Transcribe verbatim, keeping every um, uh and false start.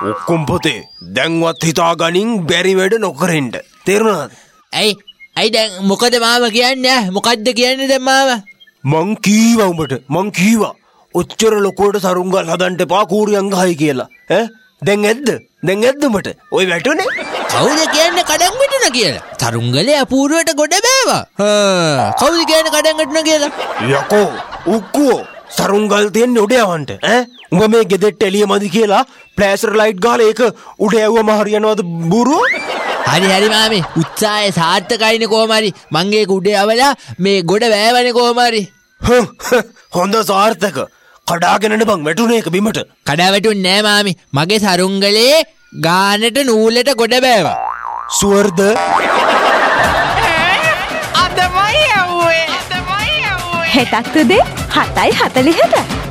ඔක්කොම පොතේ දැන්වත් හිතා ගනින් බැරි වැඩ නොකරෙන්න. තේරුණාද? ඇයි ඇයි දැන් මොකද මාව කියන්නේ? මොකද්ද කියන්නේ දැන් මාව? මං කීවා උඹට මං කීවා ඔච්චර ලොකුවට සරුංගල් හදන්න එපා කූරියන් ගහයි කියලා. ඈ දැන් ඇද්ද? දැන් ඇද්ද උඹට? ඔය වැටුනේ? කවුද කියන්නේ කඩන් වැටුණා කියලා? තරුංගලේ අපූර්වයට ගොඩ බෑවා. හා කවුද කියන්නේ කඩන් වැටුණා කියලා? යකෝ උක්කෝ සරුංගල් තියන්නේ උඩ යවන්න. ඈ උඹ මේ ගෙදෙට්ට එළිය මදි කියලා ෆ්ලෑෂර් ලයිට් ගහලා ඒක උඩ යවුවම හරියනවද බූරුව? හරි හරි මාමේ උත්සාහය සාර්ථකයිනේ කොහොම හරි. මං ඒක උඩ යවලා මේ ගොඩ බෑවනේ කොහොම හරි. හොඳ සාර්ථක. කඩාගෙන බං වැටුනේ ඒක බිමට. කඩා වැටුන්නේ නෑ මාමි. මගේ සරුංගලේ ගානට නූලට ගොඩ බෑවා. සුවර්ද අදමයි යවුවේ. අදමයි යවුවේ. හෙටක් උදේ හතයි හතළිහට